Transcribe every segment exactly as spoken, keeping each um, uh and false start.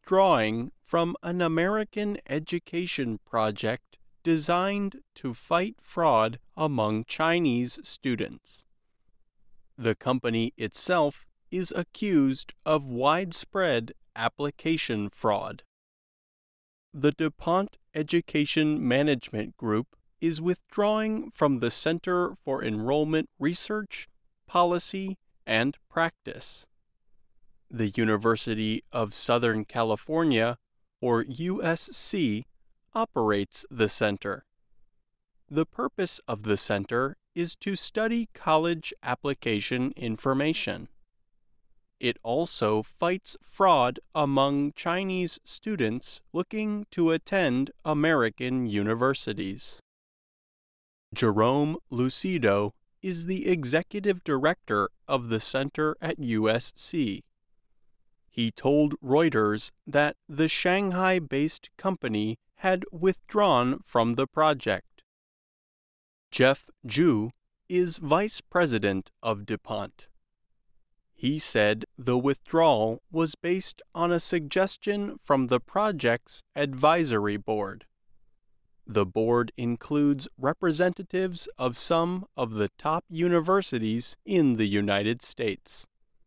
withdrawing from an American education project designed to fight fraud among Chinese students. The company itself is accused of widespread application fraud. The DuPont Education Management Group is withdrawing from the Center for Enrollment Research, Policy, and Practice. The University of Southern California, or U S C, operates the center. The purpose of the center is to study college application information. It also fights fraud among Chinese students looking to attend American universities. Jerome Lucido is the executive director of the center at U S C. He told Reuters that the Shanghai-based company had withdrawn from the project. Jeff Zhu is vice president of DuPont. He said the withdrawal was based on a suggestion from the project's advisory board. The board includes representatives of some of the top universities in the United States.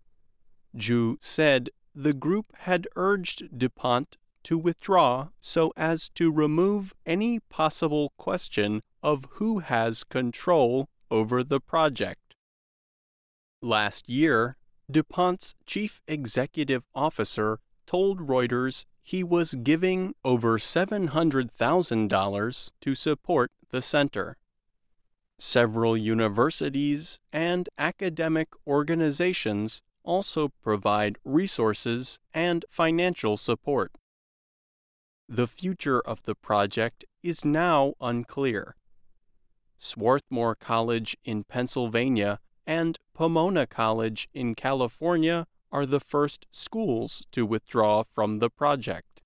Zhu said the group had urged DuPont to withdraw so as to remove any possible question of who has control over the project. Last year, DuPont's chief executive officer told Reuters he was giving over seven hundred thousand dollars to support the center. Several universities and academic organizations also provide resources and financial support. The future of the project is now unclear. Swarthmore College in Pennsylvania and Pomona College in California are the first schools to withdraw from the project.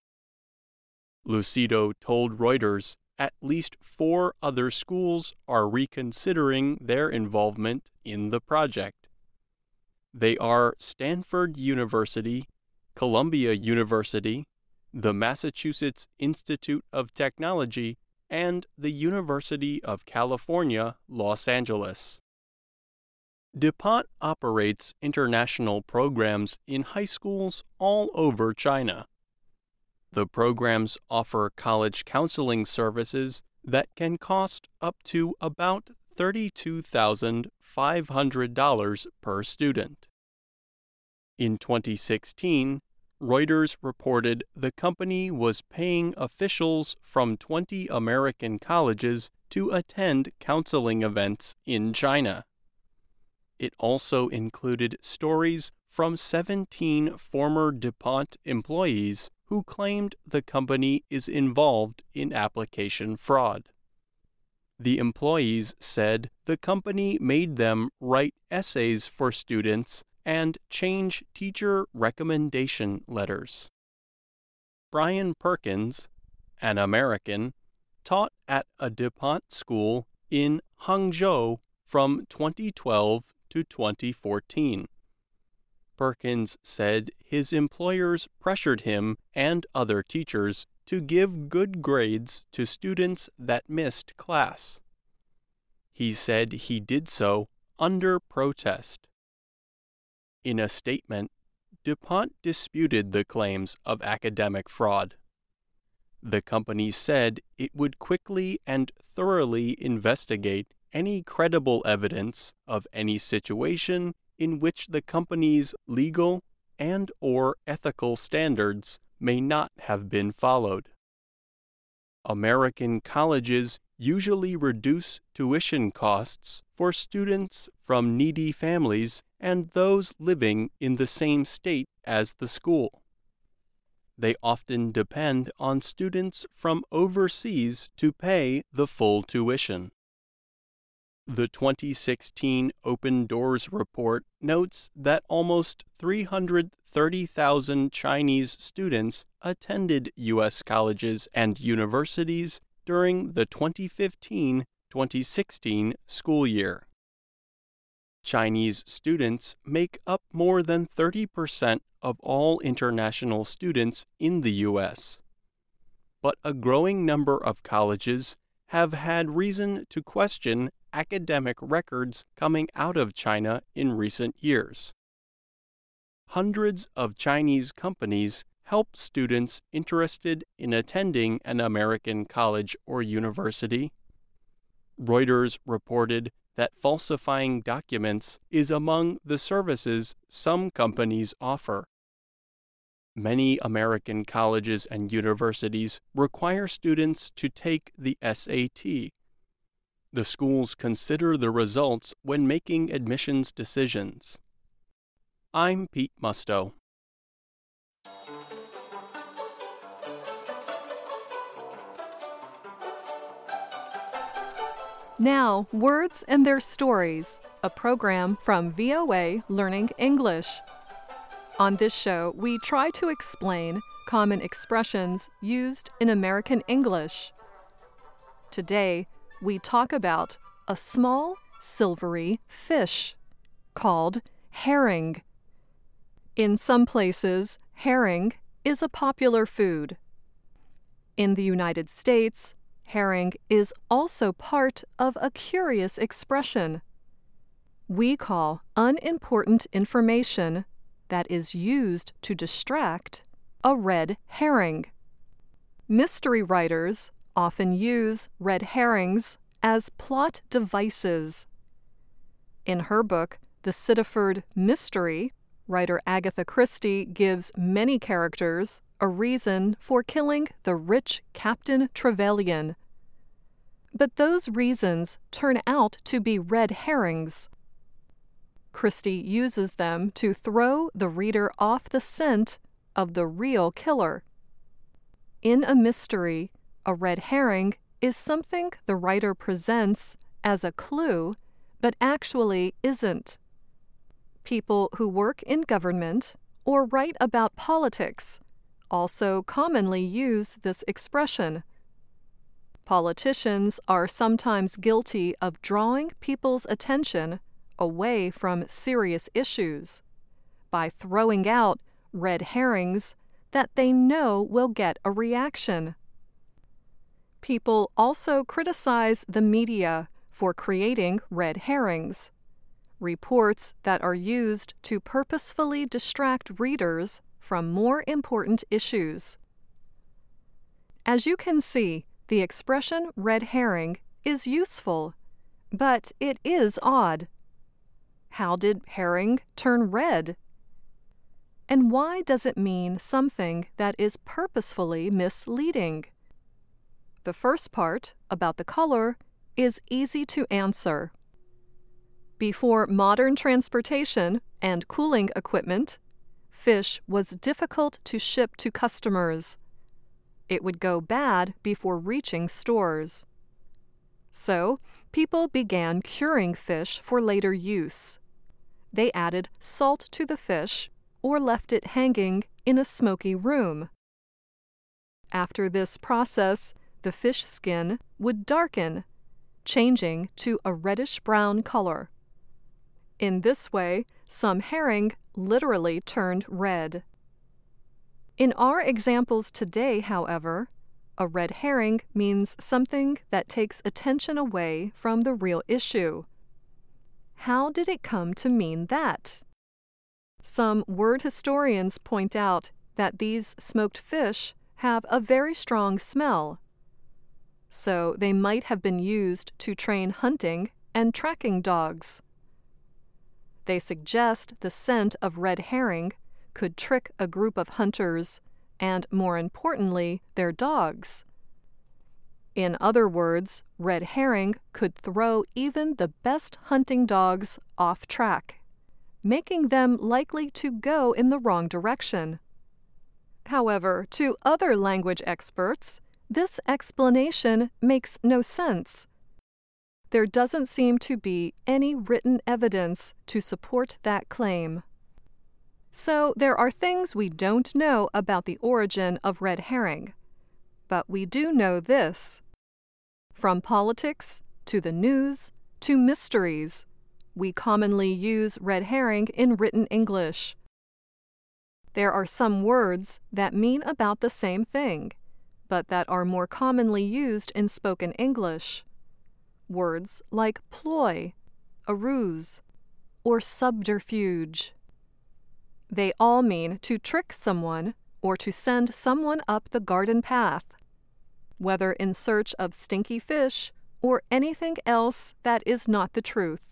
Lucido told Reuters at least four other schools are reconsidering their involvement in the project. They are Stanford University, Columbia University, the Massachusetts Institute of Technology, and the University of California, Los Angeles. DuPont operates international programs in high schools all over China. The programs offer college counseling services that can cost up to about thirty-two thousand five hundred dollars per student. In twenty sixteen, Reuters reported the company was paying officials from twenty American colleges to attend counseling events in China. It also included stories from seventeen former DuPont employees who claimed the company is involved in application fraud. The employees said the company made them write essays for students and change teacher recommendation letters. Brian Perkins, an American, taught at a DuPont school in Hangzhou from twenty twelve to twenty fourteen. Perkins said his employers pressured him and other teachers to give good grades to students that missed class. He said he did so under protest. In a statement, DuPont disputed the claims of academic fraud. The company said it would quickly and thoroughly investigate any credible evidence of any situation in which the company's legal and or ethical standards may not have been followed. American colleges usually reduce tuition costs for students from needy families and those living in the same state as the school. They often depend on students from overseas to pay the full tuition. The twenty sixteen Open Doors report notes that almost three hundred thirty thousand Chinese students attended U S colleges and universities during the twenty fifteen twenty sixteen school year. Chinese students make up more than thirty percent of all international students in the U S. But a growing number of colleges have had reason to question academic records coming out of China in recent years. Hundreds of Chinese companies help students interested in attending an American college or university. Reuters reported that falsifying documents is among the services some companies offer. Many American colleges and universities require students to take the S A T. The schools consider the results when making admissions decisions. I'm Pete Musto. Now, Words and Their Stories, a program from V O A Learning English. On this show, we try to explain common expressions used in American English. Today, we talk about a small, silvery fish called herring. In some places, herring is a popular food. In the United States, herring is also part of a curious expression we call unimportant information that is used to distract a red herring. Mystery writers often use red herrings as plot devices. In her book, The Sitterford Mystery, writer Agatha Christie gives many characters a reason for killing the rich Captain Trevelyan. But those reasons turn out to be red herrings. Christie uses them to throw the reader off the scent of the real killer. In a mystery, a red herring is something the writer presents as a clue, but actually isn't. People who work in government or write about politics also commonly use this expression. Politicians are sometimes guilty of drawing people's attention away from serious issues by throwing out red herrings that they know will get a reaction. People also criticize the media for creating red herrings, reports that are used to purposefully distract readers from more important issues. As you can see, the expression red herring is useful, but it is odd. How did herring turn red? And why does it mean something that is purposefully misleading? The first part, about the color, is easy to answer. Before modern transportation and cooling equipment, fish was difficult to ship to customers. It would go bad before reaching stores. So, people began curing fish for later use. They added salt to the fish or left it hanging in a smoky room. After this process, the fish skin would darken, changing to a reddish-brown color. In this way, some herring literally turned red. In our examples today, however, a red herring means something that takes attention away from the real issue. How did it come to mean that? Some word historians point out that these smoked fish have a very strong smell, so they might have been used to train hunting and tracking dogs. They suggest the scent of red herring could trick a group of hunters and, more importantly, their dogs. In other words, red herring could throw even the best hunting dogs off track, making them likely to go in the wrong direction. However, to other language experts, this explanation makes no sense. There doesn't seem to be any written evidence to support that claim. So there are things we don't know about the origin of red herring. But we do know this. From politics, to the news, to mysteries, We commonly use red herring in written English. There are some words that mean about the same thing, but that are more commonly used in spoken English. Words like ploy, a ruse, or subterfuge. They all mean to trick someone or to send someone up the garden path, whether in search of stinky fish or anything else that is not the truth.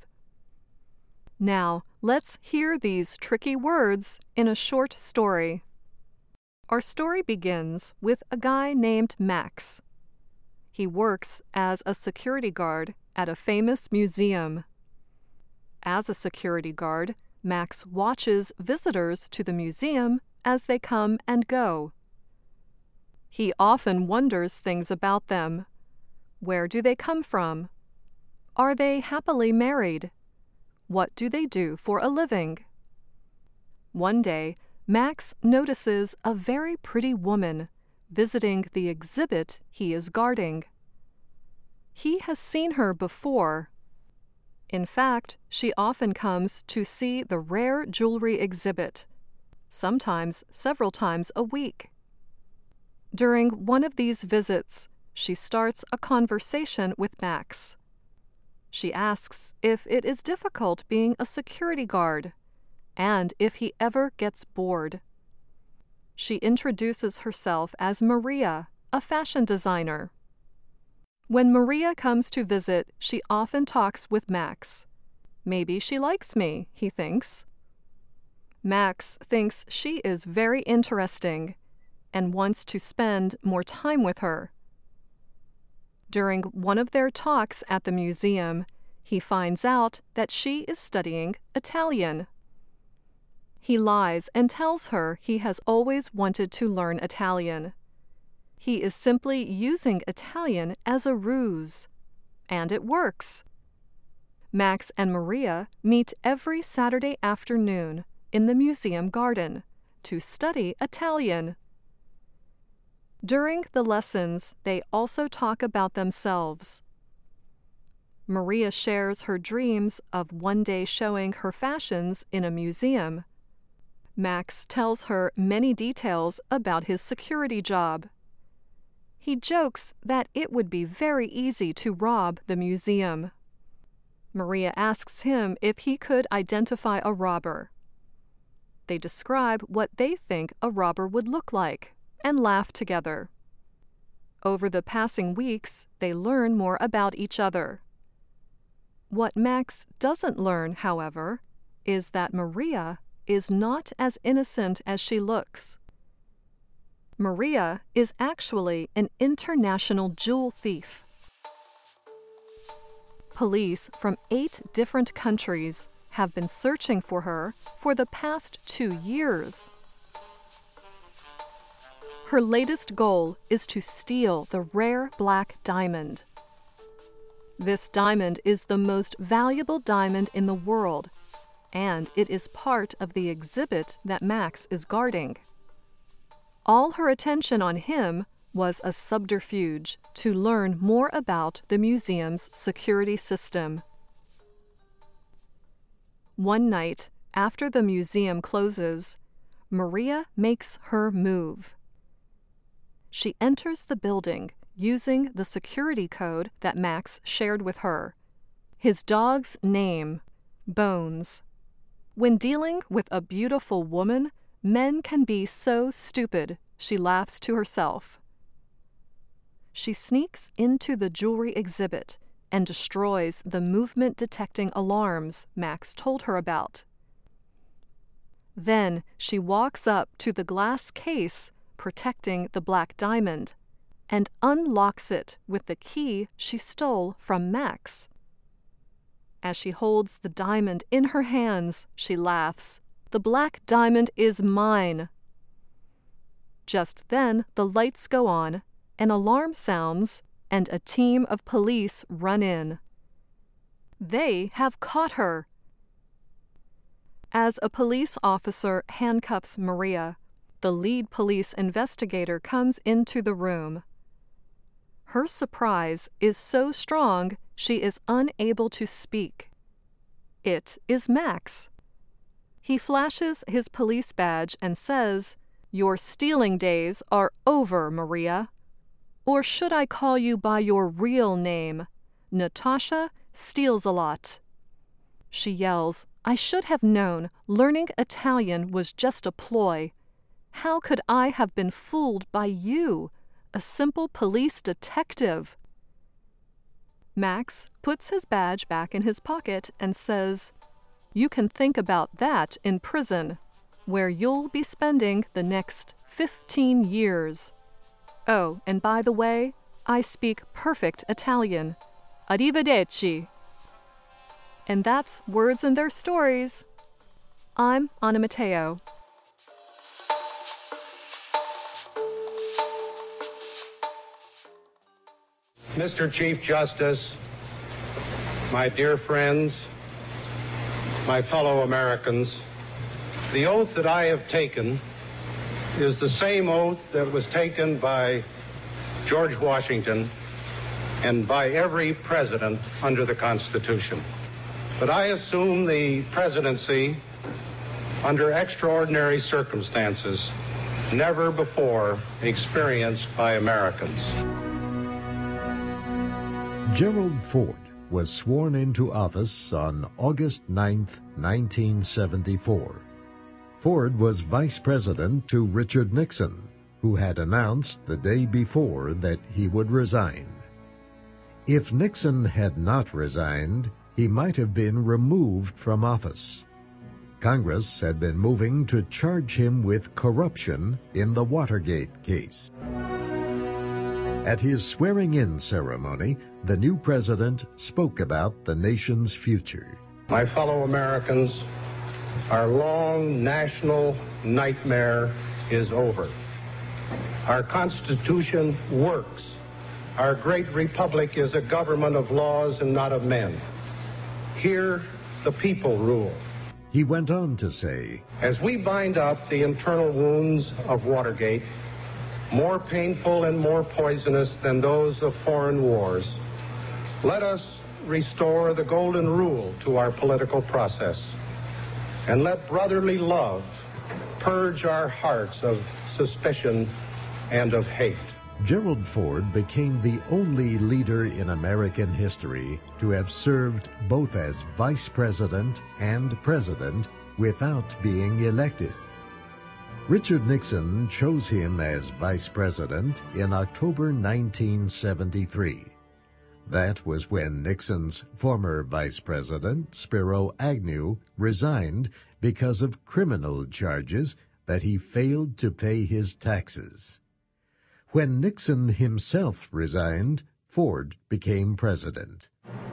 Now, let's hear these tricky words in a short story. Our story begins with a guy named Max. He works as a security guard at a famous museum. As a security guard, Max watches visitors to the museum as they come and go. He often wonders things about them. Where do they come from? Are they happily married? What do they do for a living? One day, Max notices a very pretty woman visiting the exhibit he is guarding. He has seen her before. In fact, she often comes to see the rare jewelry exhibit, sometimes several times a week. During one of these visits, she starts a conversation with Max. She asks if it is difficult being a security guard, and if he ever gets bored. She introduces herself as Maria, a fashion designer. When Maria comes to visit, she often talks with Max. Maybe she likes me, he thinks. Max thinks she is very interesting and wants to spend more time with her. During one of their talks at the museum, he finds out that she is studying Italian. He lies and tells her he has always wanted to learn Italian. He is simply using Italian as a ruse, and it works. Max and Maria meet every Saturday afternoon in the museum garden to study Italian. During the lessons, they also talk about themselves. Maria shares her dreams of one day showing her fashions in a museum. Max tells her many details about his security job. He jokes that it would be very easy to rob the museum. Maria asks him if he could identify a robber. They describe what they think a robber would look like and laugh together. Over the passing weeks, they learn more about each other. What Max doesn't learn, however, is that Maria is not as innocent as she looks. Maria is actually an international jewel thief. Police from eight different countries have been searching for her for the past two years. Her latest goal is to steal the rare black diamond. This diamond is the most valuable diamond in the world, and it is part of the exhibit that Max is guarding. All her attention on him was a subterfuge to learn more about the museum's security system. One night, after the museum closes, Maria makes her move. She enters the building using the security code that Max shared with her. His dog's name, Bones. When dealing with a beautiful woman, men can be so stupid, she laughs to herself. She sneaks into the jewelry exhibit and destroys the movement-detecting alarms Max told her about. Then she walks up to the glass case protecting the black diamond and unlocks it with the key she stole from Max. As she holds the diamond in her hands, she laughs. "The black diamond is mine." Just then, the lights go on, an alarm sounds, and a team of police run in. They have caught her. As a police officer handcuffs Maria, the lead police investigator comes into the room. Her surprise is so strong she is unable to speak. It is Max. He flashes his police badge and says, "Your stealing days are over, Maria. Or should I call you by your real name, Natasha Steals-A-Lot?" She yells, "I should have known learning Italian was just a ploy. How could I have been fooled by you, a simple police detective?" Max puts his badge back in his pocket and says, "You can think about that in prison, where you'll be spending the next fifteen years. Oh, and by the way, I speak perfect Italian. Arrivederci." And that's Words and Their Stories. I'm Anna Matteo. Mister Chief Justice, my dear friends, my fellow Americans, the oath that I have taken is the same oath that was taken by George Washington and by every president under the Constitution. But I assume the presidency under extraordinary circumstances never before experienced by Americans. Gerald Ford was sworn into office on August ninth, nineteen seventy-four. Ford was vice president to Richard Nixon, who had announced the day before that he would resign. If Nixon had not resigned, he might have been removed from office. Congress had been moving to charge him with corruption in the Watergate case. At his swearing-in ceremony, the new president spoke about the nation's future. My fellow Americans, our long national nightmare is over. Our Constitution works. Our great republic is a government of laws and not of men. Here, the people rule. He went on to say, "As we bind up the internal wounds of Watergate, more painful and more poisonous than those of foreign wars, let us restore the golden rule to our political process, and let brotherly love purge our hearts of suspicion and of hate." Gerald Ford became the only leader in American history to have served both as vice president and president without being elected. Richard Nixon chose him as vice president in October nineteen seventy-three. That was when Nixon's former vice president, Spiro Agnew, resigned because of criminal charges that he failed to pay his taxes. When Nixon himself resigned, Ford became president.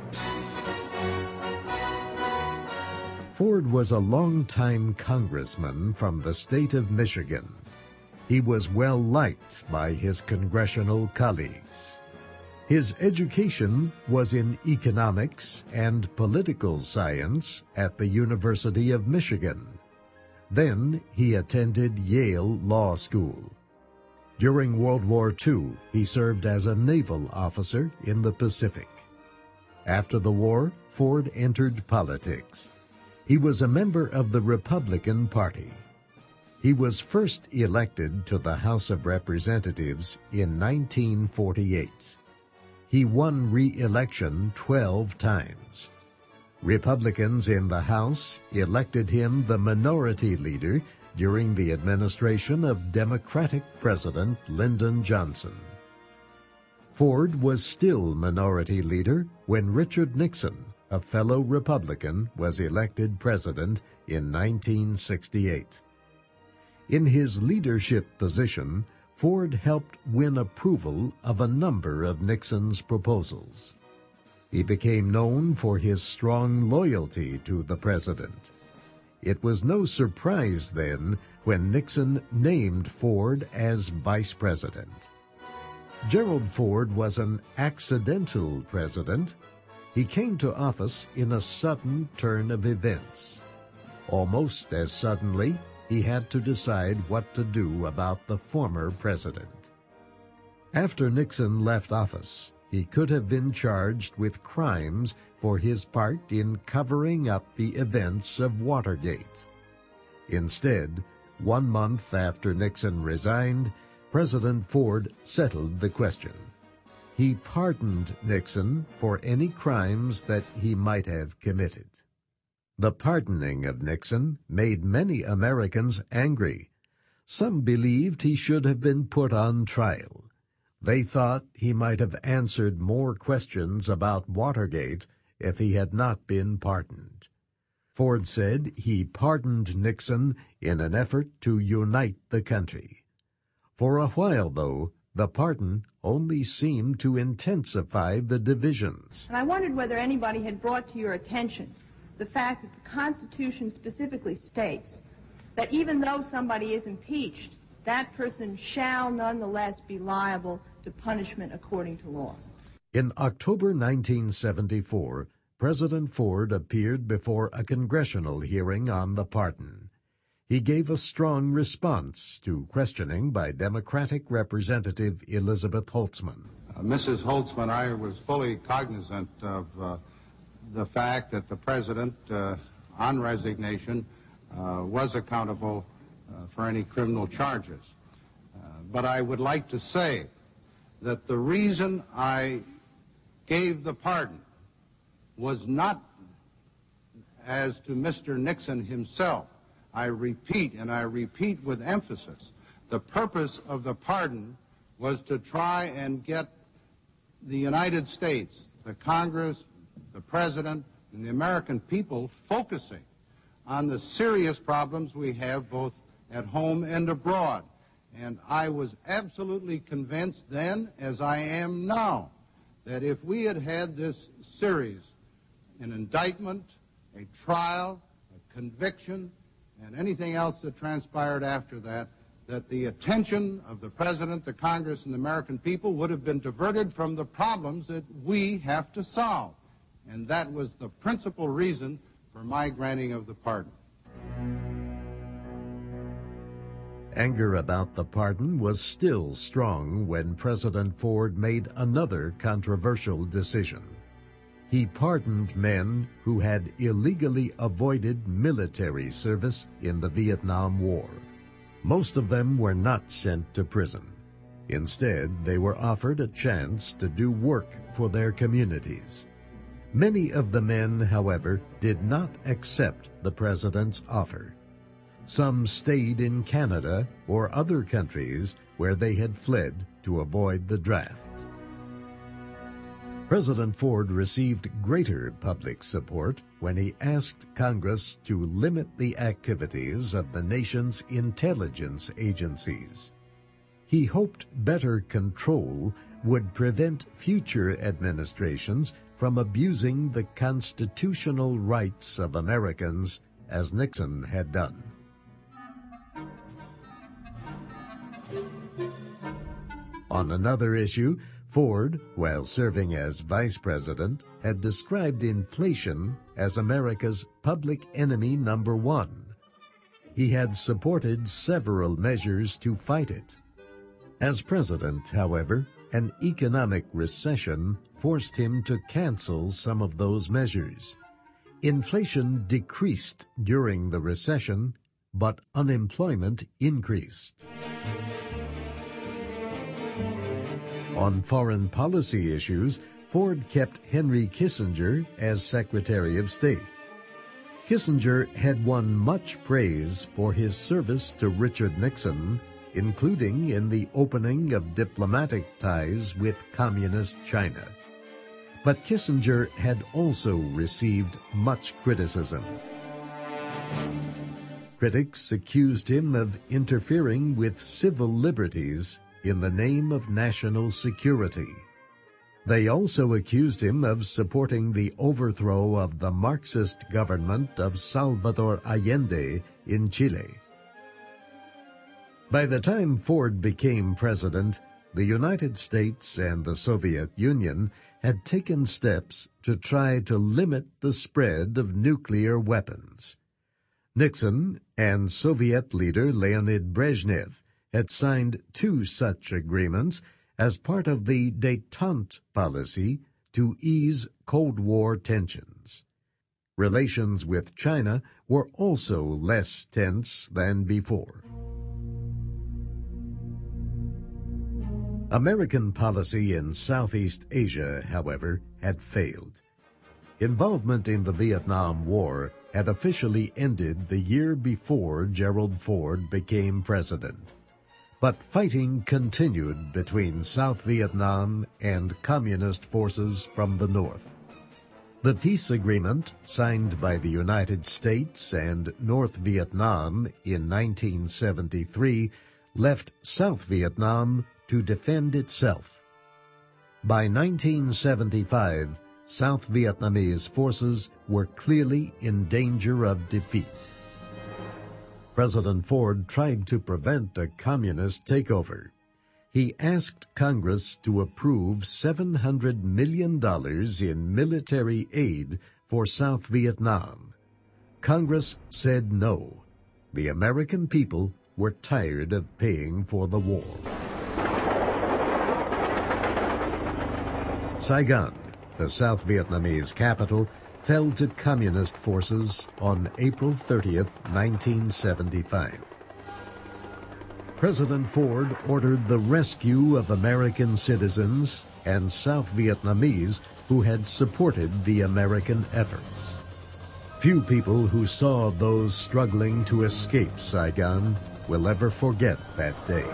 Ford was a longtime congressman from the state of Michigan. He was well liked by his congressional colleagues. His education was in economics and political science at the University of Michigan. Then he attended Yale Law School. During World War Two, he served as a naval officer in the Pacific. After the war, Ford entered politics. He was a member of the Republican Party. He was first elected to the House of Representatives in nineteen forty-eight. He won re-election twelve times. Republicans in the House elected him the minority leader during the administration of Democratic President Lyndon Johnson. Ford was still minority leader when Richard Nixon, a fellow Republican, was elected president in nineteen sixty-eight. In his leadership position, Ford helped win approval of a number of Nixon's proposals. He became known for his strong loyalty to the president. It was no surprise then when Nixon named Ford as vice president. Gerald Ford was an accidental president. He came to office in a sudden turn of events. Almost as suddenly, he had to decide what to do about the former president. After Nixon left office, he could have been charged with crimes for his part in covering up the events of Watergate. Instead, one month after Nixon resigned, President Ford settled the question. He pardoned Nixon for any crimes that he might have committed. The pardoning of Nixon made many Americans angry. Some believed he should have been put on trial. They thought he might have answered more questions about Watergate if he had not been pardoned. Ford said he pardoned Nixon in an effort to unite the country. For a while, though, the pardon only seemed to intensify the divisions. And I wondered whether anybody had brought to your attention the fact that the Constitution specifically states that even though somebody is impeached, that person shall nonetheless be liable to punishment according to law. In October nineteen seventy-four, President Ford appeared before a congressional hearing on the pardon. He gave a strong response to questioning by Democratic Representative Elizabeth Holtzman. Uh, Missus Holtzman, I was fully cognizant of uh, the fact that the President, uh, on resignation, uh, was accountable uh, for any criminal charges. Uh, but I would like to say that the reason I gave the pardon was not as to Mister Nixon himself. I repeat, and I repeat with emphasis, the purpose of the pardon was to try and get the United States, the Congress, the President, and the American people focusing on the serious problems we have both at home and abroad. And I was absolutely convinced then, as I am now, that if we had had this series, an indictment, a trial, a conviction, and anything else that transpired after that, that the attention of the President, the Congress, and the American people would have been diverted from the problems that we have to solve. And that was the principal reason for my granting of the pardon. Anger about the pardon was still strong when President Ford made another controversial decision. He pardoned men who had illegally avoided military service in the Vietnam War. Most of them were not sent to prison. Instead, they were offered a chance to do work for their communities. Many of the men, however, did not accept the president's offer. Some stayed in Canada or other countries where they had fled to avoid the draft. President Ford received greater public support when he asked Congress to limit the activities of the nation's intelligence agencies. He hoped better control would prevent future administrations from abusing the constitutional rights of Americans as Nixon had done. On another issue, Ford, while serving as vice president, had described inflation as America's public enemy number one. He had supported several measures to fight it. As president, however, an economic recession forced him to cancel some of those measures. Inflation decreased during the recession, but unemployment increased. On foreign policy issues, Ford kept Henry Kissinger as Secretary of State. Kissinger had won much praise for his service to Richard Nixon, including in the opening of diplomatic ties with Communist China. But Kissinger had also received much criticism. Critics accused him of interfering with civil liberties in the name of national security. They also accused him of supporting the overthrow of the Marxist government of Salvador Allende in Chile. By the time Ford became president, the United States and the Soviet Union had taken steps to try to limit the spread of nuclear weapons. Nixon and Soviet leader Leonid Brezhnev had signed two such agreements, as part of the détente policy to ease Cold War tensions. Relations with China were also less tense than before. American policy in Southeast Asia, however, had failed. Involvement in the Vietnam War had officially ended the year before Gerald Ford became president. But fighting continued between South Vietnam and communist forces from the north. The peace agreement, signed by the United States and North Vietnam in nineteen seventy-three, left South Vietnam to defend itself. By nineteen seventy-five, South Vietnamese forces were clearly in danger of defeat. President Ford tried to prevent a communist takeover. He asked Congress to approve seven hundred million dollars in military aid for South Vietnam. Congress said no. The American people were tired of paying for the war. Saigon, the South Vietnamese capital, fell to communist forces on April thirtieth, nineteen seventy-five. President Ford ordered the rescue of American citizens and South Vietnamese who had supported the American efforts. Few people who saw those struggling to escape Saigon will ever forget that day.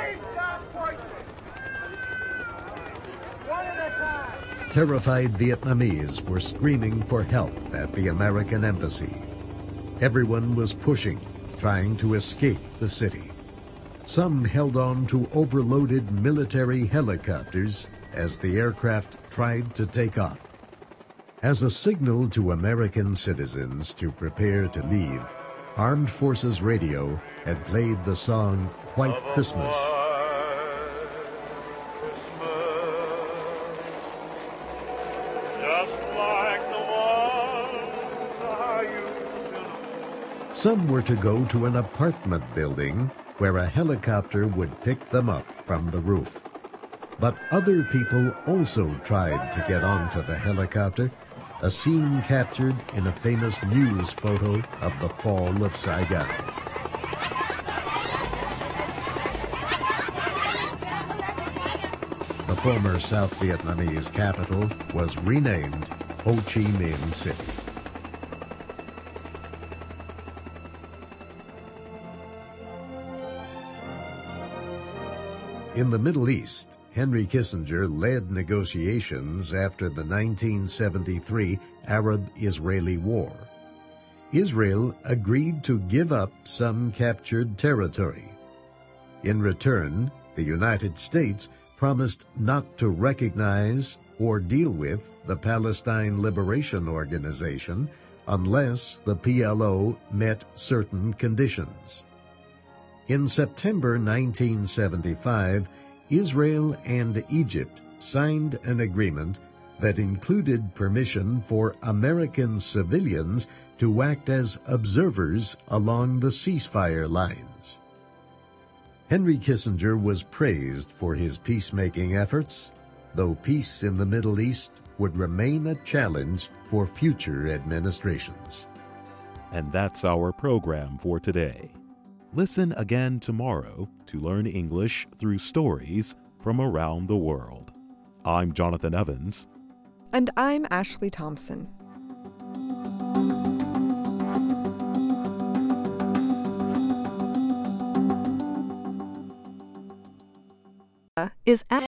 Terrified Vietnamese were screaming for help at the American embassy. Everyone was pushing, trying to escape the city. Some held on to overloaded military helicopters as the aircraft tried to take off. As a signal to American citizens to prepare to leave, Armed Forces Radio had played the song White Christmas. Some were to go to an apartment building where a helicopter would pick them up from the roof. But other people also tried to get onto the helicopter, a scene captured in a famous news photo of the fall of Saigon. The former South Vietnamese capital was renamed Ho Chi Minh City. In the Middle East, Henry Kissinger led negotiations after the nineteen seventy-three Arab-Israeli War. Israel agreed to give up some captured territory. In return, the United States promised not to recognize or deal with the Palestine Liberation Organization unless the P L O met certain conditions. In September nineteen seventy-five, Israel and Egypt signed an agreement that included permission for American civilians to act as observers along the ceasefire lines. Henry Kissinger was praised for his peacemaking efforts, though peace in the Middle East would remain a challenge for future administrations. And that's our program for today. Listen again tomorrow to learn English through stories from around the world. I'm Jonathan Evans. And I'm Ashley Thompson. Is